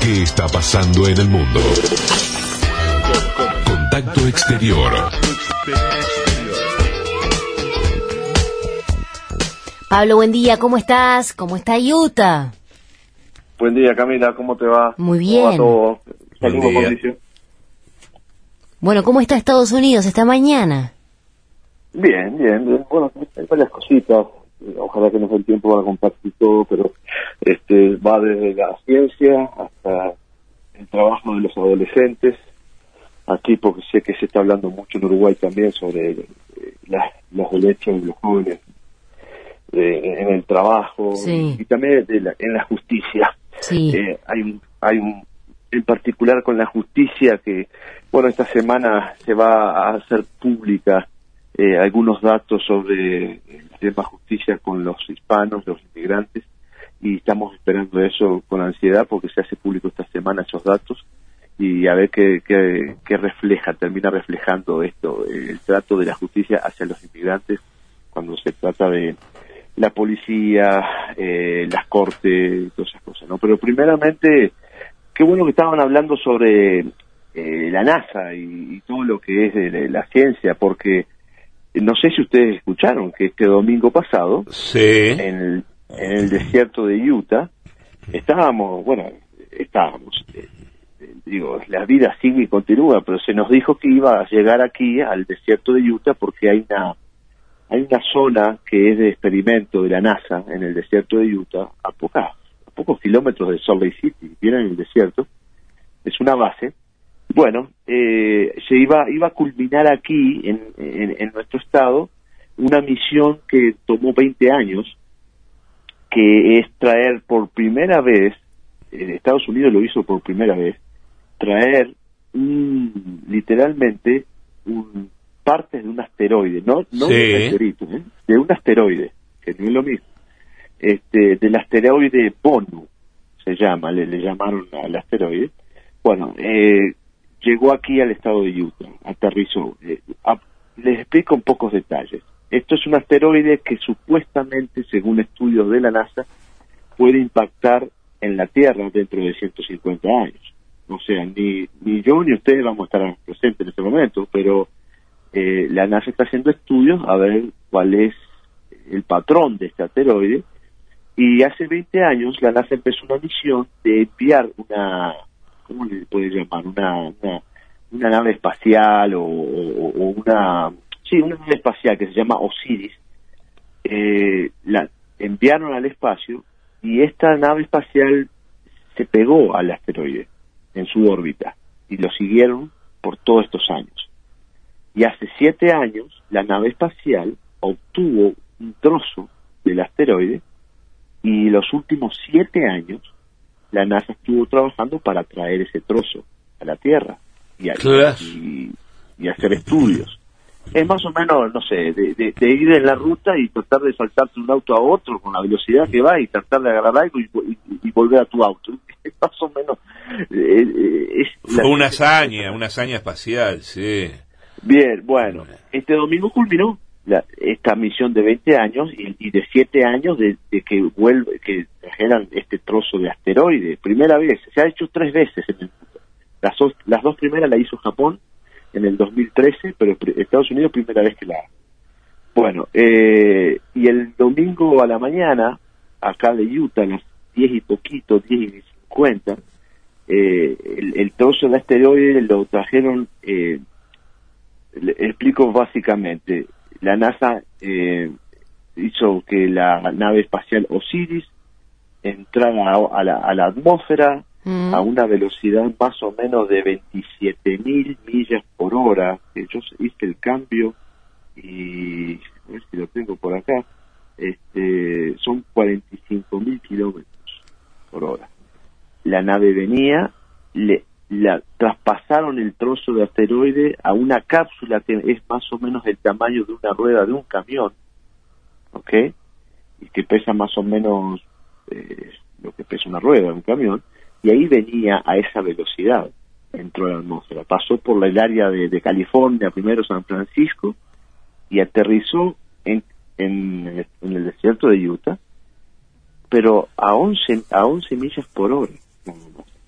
¿Qué está pasando en el mundo? Contacto Exterior. Pablo, buen día, ¿cómo estás? ¿Cómo está Utah? Buen día, Camila, ¿cómo te va? Muy bien. ¿Cómo va todo? Saludos, Mauricio. Bueno, ¿cómo está Estados Unidos esta mañana? Bien. Bueno, hay varias cositas. Ojalá que nos dé el tiempo para compartir todo, pero va desde la ciencia hasta el trabajo de los adolescentes. Aquí, porque sé que se está hablando mucho en Uruguay también sobre los derechos de los jóvenes en el trabajo, sí, y también en la justicia. Sí. Hay un en particular con la justicia que, bueno, esta semana se va a hacer pública algunos datos sobre el tema justicia con los hispanos, los inmigrantes, y estamos esperando eso con ansiedad porque se hace público esta semana esos datos y a ver qué termina reflejando esto, el trato de la justicia hacia los inmigrantes cuando se trata de la policía, las cortes, todas esas cosas, ¿no? Pero primeramente, qué bueno que estaban hablando sobre la NASA y todo lo que es de la ciencia, porque no sé si ustedes escucharon que este domingo pasado, en el desierto de Utah, la vida sigue y continúa, pero se nos dijo que iba a llegar aquí al desierto de Utah porque hay una zona que es de experimento de la NASA en el desierto de Utah, a pocos kilómetros de Salt Lake City, viene en el desierto, es una base. Bueno, se iba a culminar aquí, en nuestro estado, una misión que tomó 20 años, que es traer por primera vez, Estados Unidos lo hizo por primera vez, traer literalmente partes de un asteroide, no de un meteorito, de un asteroide, que no es lo mismo, del asteroide Bennu, se llama, le llamaron al asteroide. Bueno, llegó aquí al estado de Utah, aterrizó. Les explico en pocos detalles. Esto es un asteroide que supuestamente, según estudios de la NASA, puede impactar en la Tierra dentro de 150 años. O sea, ni yo ni ustedes vamos a estar presentes en este momento, pero la NASA está haciendo estudios a ver cuál es el patrón de este asteroide, y hace 20 años la NASA empezó una misión de enviar ¿cómo le puede llamar? Una nave espacial o una nave espacial que se llama Osiris. La enviaron al espacio y esta nave espacial se pegó al asteroide en su órbita y lo siguieron por todos estos años. Y hace 7 años la nave espacial obtuvo un trozo del asteroide y los últimos 7 años la NASA estuvo trabajando para traer ese trozo a la Tierra y hacer estudios. Es más o menos, no sé, de ir en la ruta y tratar de saltarse de un auto a otro con la velocidad que va y tratar de agarrar algo y volver a tu auto. Es más o menos... Fue una hazaña espacial, sí. Bien, bueno, este domingo culminó esta misión de 20 años y de 7 años de que trajeran este trozo de asteroide. Primera vez, se ha hecho 3 veces en el mundo. Las dos primeras la hizo Japón en el 2013, pero Estados Unidos primera vez que la hace. Bueno, y el domingo a la mañana, acá de Utah, a las 10 y poquito, 10 y 50, el trozo de asteroide lo trajeron, le explico básicamente. La NASA hizo que la nave espacial Osiris entrara a la atmósfera a una velocidad más o menos de 27.000 millas por hora. Yo hice el cambio y a ver si lo tengo por acá. Son 45.000 kilómetros por hora. La nave venía, la traspasaron el trozo de asteroide a una cápsula que es más o menos el tamaño de una rueda de un camión, ¿ok? Y que pesa más o menos lo que pesa una rueda de un camión, y ahí venía a esa velocidad, entró a la atmósfera, pasó por el área de California, primero San Francisco, y aterrizó en el desierto de Utah, pero a 11 millas por hora.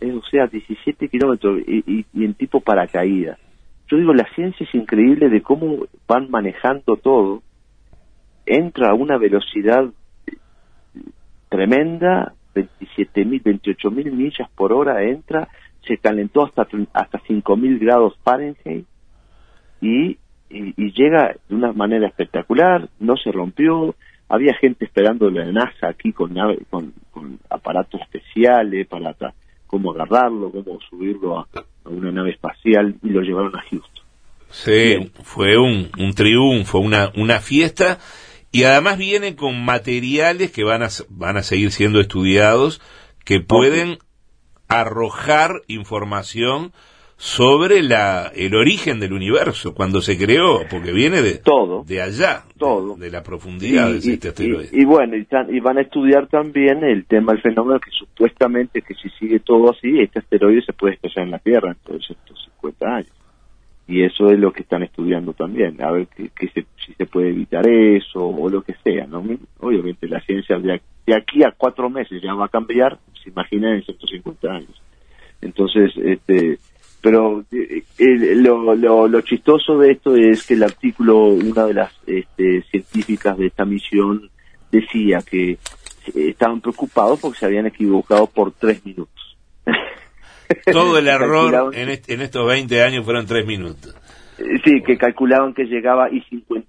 o sea, 17 kilómetros y en tipo paracaídas. Yo digo, la ciencia es increíble de cómo van manejando todo. Entra a una velocidad tremenda, 28.000 millas por hora entra, se calentó hasta 5.000 grados Fahrenheit y llega de una manera espectacular, no se rompió. Había gente esperando la NASA aquí con aparatos especiales para cómo agarrarlo, cómo subirlo a una nave espacial, y lo llevaron a Houston. Sí, Bien. fue un triunfo, una fiesta, y además viene con materiales que van a seguir siendo estudiados, que pueden arrojar información sobre el origen del universo, cuando se creó, porque viene de allá, de la profundidad de este asteroide. Y bueno, y van a estudiar también el tema del fenómeno que supuestamente, que si sigue todo así, este asteroide se puede estallar en la Tierra en todos estos 50 años. Y eso es lo que están estudiando también, a ver si se puede evitar eso o lo que sea, ¿no? Obviamente la ciencia de aquí a 4 meses ya va a cambiar, se imagina en 150 años. Entonces, pero lo chistoso de esto es que el artículo, una de las científicas de esta misión decía que estaban preocupados porque se habían equivocado por 3 minutos. Todo el error en estos 20 años fueron 3 minutos. Sí, que calculaban que llegaba 10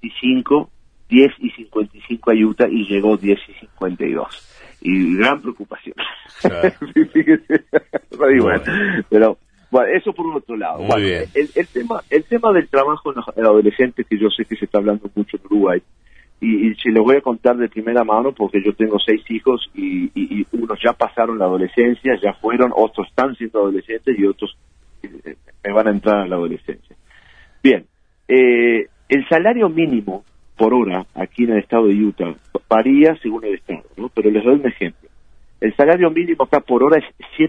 y 55 a Utah, y llegó 10 y 52. Y gran preocupación. Claro. Bueno, pero bueno, eso por un otro lado. Muy bueno, bien. El tema del trabajo en los adolescentes, que yo sé que se está hablando mucho en Uruguay, y se lo voy a contar de primera mano porque yo tengo 6 hijos y unos ya pasaron la adolescencia, ya fueron, otros están siendo adolescentes y otros me van a entrar a la adolescencia. Bien, el salario mínimo por hora aquí en el estado de Utah varía según el estado, ¿no? Pero les doy un ejemplo. El salario mínimo acá por hora es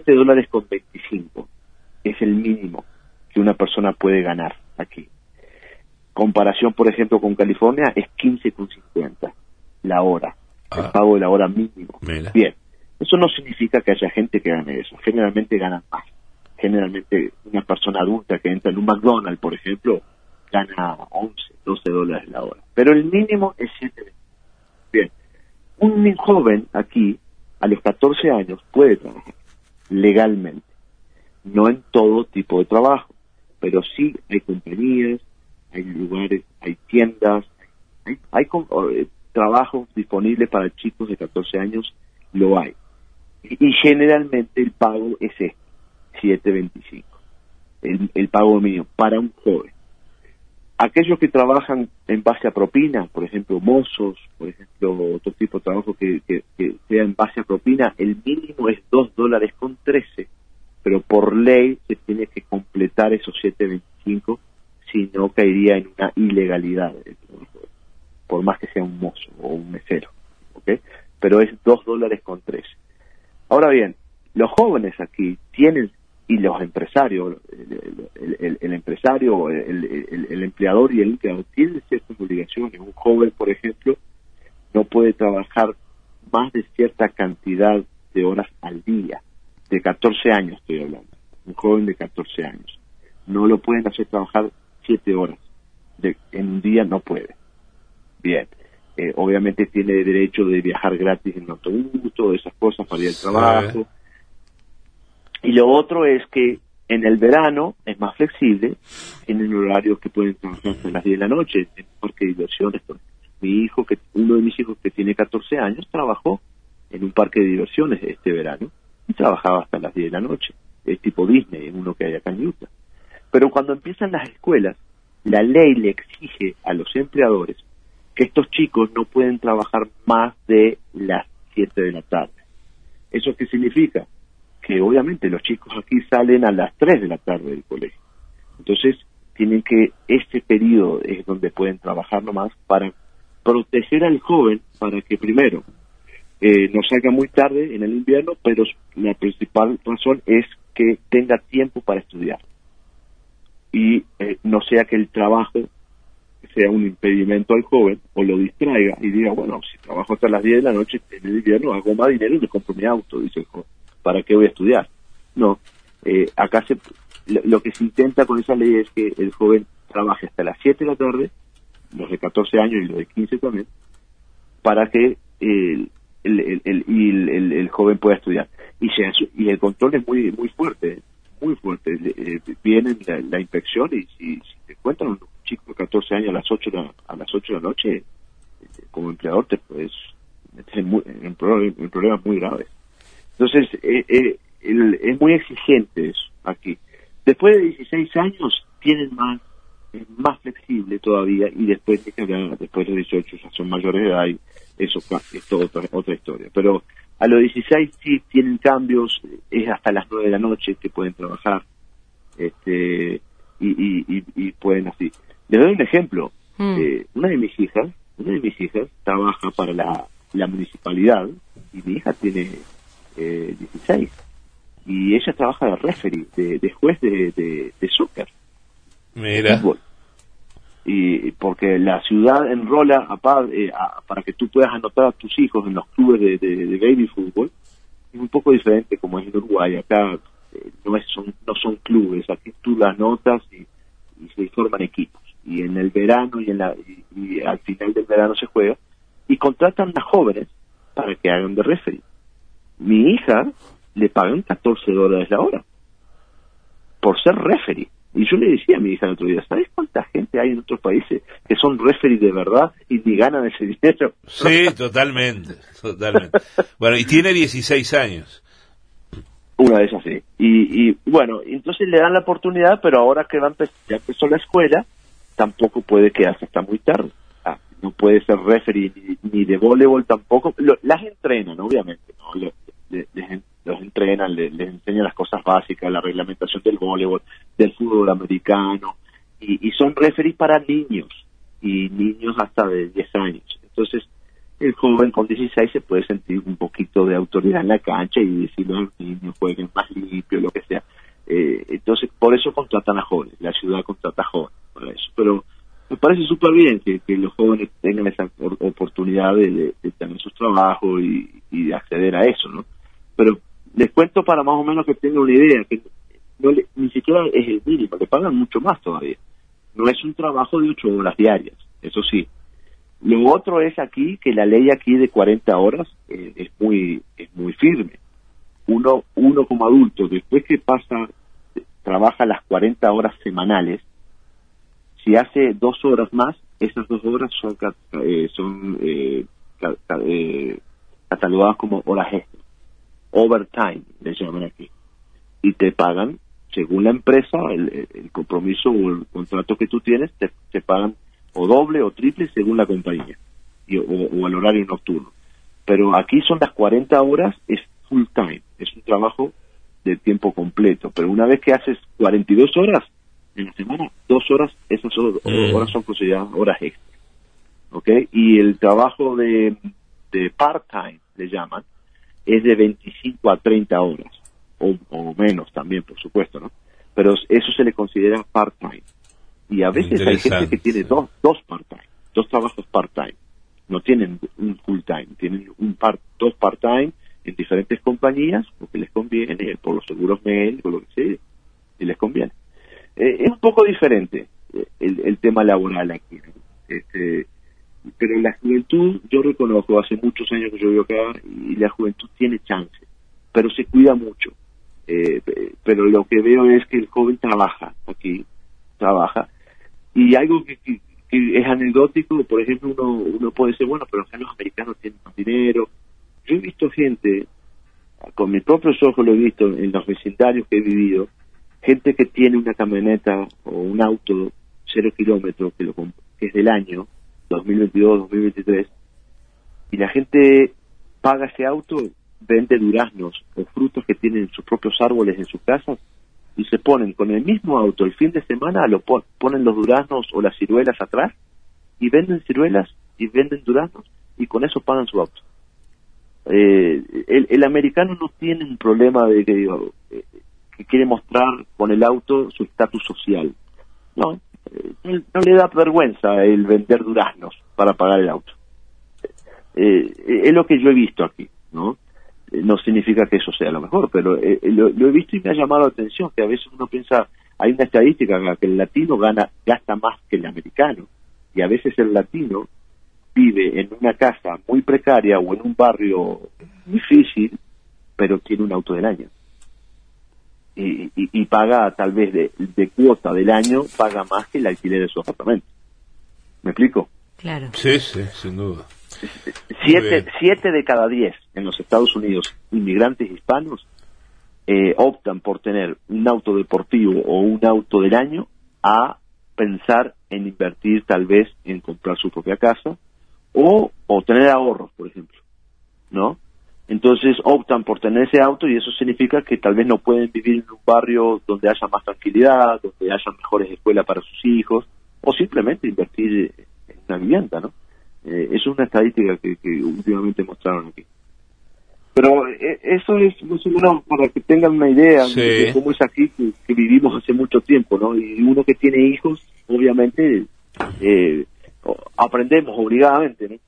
$7.25. Es el mínimo que una persona puede ganar aquí. Comparación, por ejemplo, con California, es 15.50 la hora, el pago de la hora mínimo. Mira. Bien, eso no significa que haya gente que gane eso, generalmente ganan más. Generalmente una persona adulta que entra en un McDonald's, por ejemplo, gana $11, $12 la hora. Pero el mínimo es $7. Bien, un joven aquí, a los 14 años, puede trabajar legalmente. No en todo tipo de trabajo, pero sí hay compañías, hay lugares, hay tiendas, hay trabajos disponibles para chicos de 14 años, lo hay. Y generalmente el pago es $7.25, el pago mínimo para un joven. Aquellos que trabajan en base a propina, por ejemplo, mozos, por ejemplo, otro tipo de trabajo que sea en base a propina, el mínimo es $2.13, pero por ley se tiene que completar esos $7.25, si no caería en una ilegalidad el trabajo, por más que sea un mozo o un mesero, ¿ok? Pero es $2.13. Ahora bien, los jóvenes aquí tienen, y los empresarios, el empresario, el empleador y el empleado tienen ciertas obligaciones. Un joven, por ejemplo, no puede trabajar más de cierta cantidad de horas al día, de 14 años estoy hablando, un joven de 14 años. No lo pueden hacer trabajar 7 horas, en un día no puede. Bien, obviamente tiene derecho de viajar gratis en autobús, todas esas cosas para ir al trabajo. Y lo otro es que en el verano es más flexible, tienen horarios que pueden trabajar hasta las 10 de la noche, en un parque de diversiones. Uno de mis hijos que tiene 14 años trabajó en un parque de diversiones este verano y trabajaba hasta las 10 de la noche. Es tipo Disney, uno que hay acá en Utah. Pero cuando empiezan las escuelas, la ley le exige a los empleadores que estos chicos no pueden trabajar más de las 7 de la tarde. ¿Eso qué significa? Que obviamente los chicos aquí salen a las 3 de la tarde del colegio. Entonces, tienen que, este periodo es donde pueden trabajar nomás para proteger al joven, para que primero no salga muy tarde en el invierno, pero la principal razón es que tenga tiempo para estudiar. Y no sea que el trabajo sea un impedimento al joven o lo distraiga y diga, bueno, si trabajo hasta las 10 de la noche en el invierno hago más dinero y me compro mi auto, dice el joven. ¿Para qué voy a estudiar? No, Acá lo que se intenta con esa ley es que el joven trabaje hasta las 7 de la tarde, los de 14 años y los de 15 también, para que el joven pueda estudiar. Y el control es muy fuerte, muy fuerte. Viene la inspección y si te encuentran un chico de 14 años a las 8 de la noche, como empleador te puedes meter en problemas muy graves. Entonces, es muy exigente eso aquí. Después de 16 años tienen es más flexible todavía, y después de los 18 ya son mayores de edad, y eso es toda otra historia. Pero a los 16 sí tienen cambios, es hasta las 9 de la noche que pueden trabajar, y pueden así. Les doy un ejemplo. Una de mis hijas trabaja para la municipalidad, y mi hija tiene 16, y ella trabaja de referee, de juez de soccer. Mira. Fútbol. Y porque la ciudad enrola para que tú puedas anotar a tus hijos en los clubes de baby fútbol. Es un poco diferente como es en Uruguay. Acá no son clubes, aquí tú las anotas y se forman equipos, y en el verano y al final del verano se juega, y contratan a jóvenes para que hagan de referee. Mi hija le pagan $14 la hora por ser referee. Y yo le decía a mi hija el otro día, ¿sabes cuánta gente hay en otros países que son referees de verdad y ni ganan ese dinero? Sí, totalmente. Bueno, y tiene 16 años. Una de esas sí. Y bueno, entonces le dan la oportunidad, pero ahora que ya empezó la escuela, tampoco puede quedarse hasta muy tarde. No puede ser referee ni de voleibol tampoco. Las entrenan, obviamente, ¿no? Los entrenan, les enseñan las cosas básicas, la reglamentación del voleibol, del fútbol americano, y son referees para niños, y niños hasta de 10 años. Entonces, el joven con 16 se puede sentir un poquito de autoridad en la cancha y decirle a los niños jueguen más limpio, lo que sea. Entonces, por eso contratan a jóvenes, la ciudad contrata a jóvenes para eso. Pero me parece súper bien que los jóvenes tengan esa oportunidad de tener sus trabajos y de acceder a eso, ¿no? Pero les cuento para más o menos que tengan una idea, que ni siquiera es el mínimo, le pagan mucho más todavía. No es un trabajo de 8 horas diarias, eso sí. Lo otro es aquí, que la ley aquí de 40 horas es muy firme. Uno como adulto, después que trabaja las 40 horas semanales, si hace 2 horas más, esas 2 horas son catalogadas como horas extras. Overtime, le llaman aquí. Y te pagan, según la empresa, el compromiso o el contrato que tú tienes, te pagan o doble o triple según la compañía, o el horario nocturno. Pero aquí son las 40 horas, es full time, es un trabajo de tiempo completo. Pero una vez que haces 42 horas en la semana, 2 horas, esas horas son consideradas horas extras. ¿Ok? Y el trabajo de part-time, le llaman, es de 25 a 30 horas, o menos también, por supuesto, ¿no? Pero eso se le considera part-time. Y a veces hay gente que tiene dos part-time, 2 trabajos part-time. No tienen un full-time, tienen dos part-time en diferentes compañías, porque les conviene, por los seguros médicos, lo que sea, y les conviene. Es un poco diferente el tema laboral aquí, ¿no? Pero la juventud, yo reconozco, hace muchos años que yo vivo acá, y la juventud tiene chance, pero se cuida mucho. Pero lo que veo es que el joven trabaja, y algo que es anecdótico, por ejemplo, uno puede decir, bueno, pero acá los americanos tienen más dinero. Yo he visto gente, con mis propios ojos lo he visto en los vecindarios que he vivido, gente que tiene una camioneta o un auto 0 kilómetros, que es del año 2022, 2023, y la gente paga ese auto, vende duraznos o frutos que tienen sus propios árboles en sus casas, y se ponen con el mismo auto el fin de semana, ponen los duraznos o las ciruelas atrás, y venden ciruelas y venden duraznos, y con eso pagan su auto. El americano no tiene un problema de que quiere mostrar con el auto su estatus social. No le da vergüenza el vender duraznos para pagar el auto. Es lo que yo he visto aquí, ¿no? no significa que eso sea lo mejor, pero lo he visto y me ha llamado la atención, que a veces uno piensa, hay una estadística en la que el latino gasta más que el americano, y a veces el latino vive en una casa muy precaria o en un barrio difícil, pero tiene un auto del año. Y paga, tal vez de cuota del año, paga más que el alquiler de su apartamento. ¿Me explico? Claro. Sí, sin duda. 7 de cada 10 en los Estados Unidos, inmigrantes hispanos, optan por tener un auto deportivo o un auto del año a pensar en invertir tal vez en comprar su propia casa o tener ahorros, por ejemplo, ¿no? Entonces optan por tener ese auto y eso significa que tal vez no pueden vivir en un barrio donde haya más tranquilidad, donde haya mejores escuelas para sus hijos, o simplemente invertir en una vivienda, ¿no? Eso es una estadística que últimamente mostraron aquí. Pero eso es más o menos para que tengan una idea de cómo es aquí que vivimos hace mucho tiempo, ¿no? Y uno que tiene hijos, obviamente, aprendemos obligadamente, ¿no?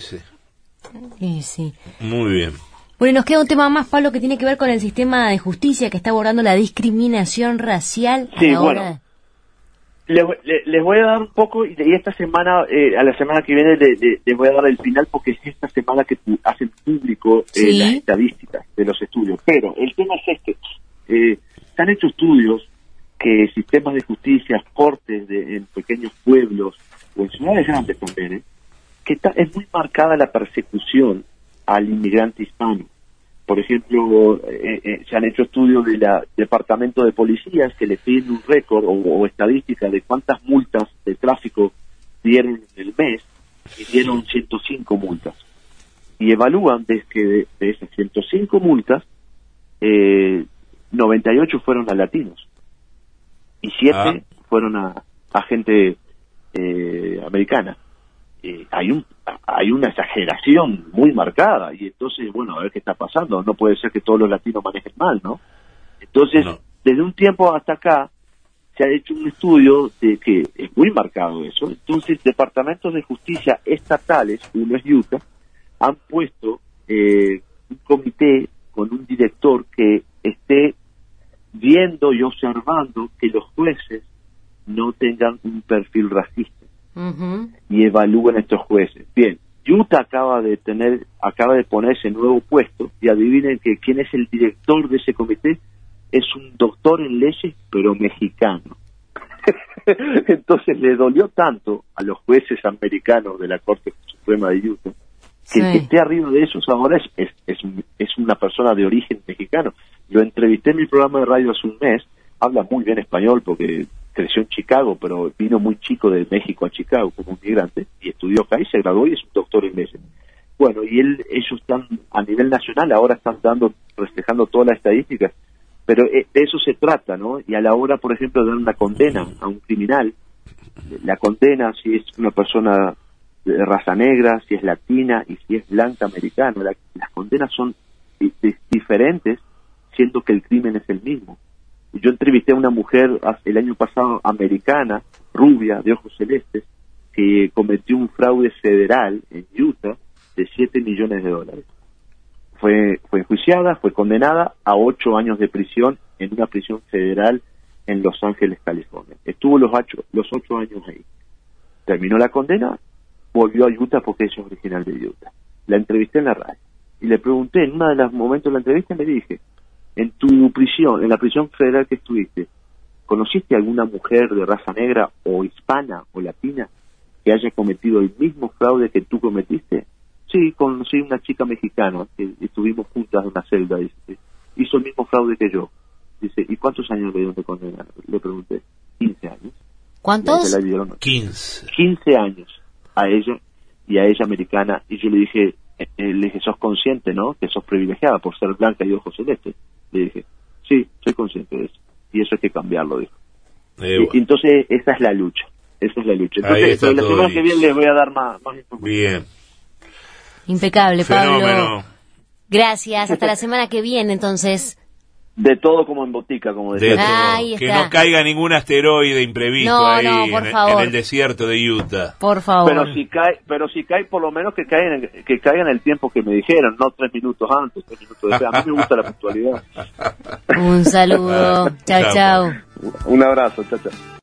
Sí. Muy bien. Bueno, y nos queda un tema más, Pablo, que tiene que ver con el sistema de justicia que está abordando la discriminación racial. Sí, bueno. Les voy a dar un poco, y esta semana, a la semana que viene, les voy a dar el final, porque es esta semana que hacen público las estadísticas de los estudios. Pero el tema es se han hecho estudios que sistemas de justicia, cortes en pequeños pueblos, o en ciudades grandes también, que es muy marcada la persecución al inmigrante hispano. Por ejemplo, se han hecho estudios del Departamento de Policías que le piden un récord o estadística de cuántas multas de tráfico dieron en el mes, y dieron 105 multas. Y evalúan de esas 105 multas, 98 fueron a latinos y 7 fueron a gente americana. Hay una exageración muy marcada, y entonces, bueno, a ver qué está pasando. No puede ser que todos los latinos manejen mal, ¿no? Entonces, desde un tiempo hasta acá, se ha hecho un estudio de que es muy marcado eso. Entonces, departamentos de justicia estatales, uno es Utah, han puesto un comité con un director que esté viendo y observando que los jueces no tengan un perfil racista. Y evalúen estos jueces. Bien, Utah acaba de poner ese nuevo puesto, y adivinen quién es el director de ese comité. Es un doctor en leyes, pero mexicano. Entonces le dolió tanto a los jueces americanos de la Corte Suprema de Utah que el que esté arriba de esos ahora es una persona de origen mexicano. Lo entrevisté en mi programa de radio hace un mes. Habla muy bien español porque creció en Chicago, pero vino muy chico de México a Chicago como un migrante, y estudió acá y se graduó y es un doctor en leyes. Bueno, y ellos están a nivel nacional, ahora están reflejando todas las estadísticas, pero de eso se trata, ¿no? Y a la hora, por ejemplo, de dar una condena a un criminal, la condena, si es una persona de raza negra, si es latina y si es blanca americana, las condenas son diferentes, siendo que el crimen es el mismo. Yo entrevisté a una mujer el año pasado, americana, rubia, de ojos celestes, que cometió un fraude federal en Utah de $7 millones. Fue enjuiciada, fue condenada a 8 años de prisión en una prisión federal en Los Ángeles, California. Estuvo los 8 años ahí. Terminó la condena, volvió a Utah porque ella es original de Utah. La entrevisté en la radio y le pregunté, en uno de los momentos de la entrevista le dije, en tu prisión, en la prisión federal que estuviste, ¿conociste alguna mujer de raza negra o hispana o latina que haya cometido el mismo fraude que tú cometiste? Sí, conocí una chica mexicana que estuvimos juntas en una celda, dice, hizo el mismo fraude que yo. Dice, ¿y cuántos años le dieron de condena? Le pregunté. 15 años. ¿Cuántos? 15 años a ella, y a ella americana, y yo le dije, sos consciente, ¿no? Que sos privilegiada por ser blanca y de ojos celestes. Le dije, sí, soy consciente de eso, y eso hay que cambiarlo, dijo. Y entonces esa es la lucha. Entonces, la semana que viene les voy a dar más información. Bien. Impecable, Pablo. Fenómeno. Gracias, hasta la semana que viene, entonces. De todo como en botica, como decía. De todo. Ahí Que está. no caiga ningún asteroide imprevisto No, ahí no, por en favor. el desierto de Utah. Por favor. Pero si cae, por lo menos que caiga en el tiempo que me dijeron, no 3 minutos antes, 3 minutos después. A mí me gusta la puntualidad. Un saludo. Chao, Chao. chao. Un abrazo, chao, chao.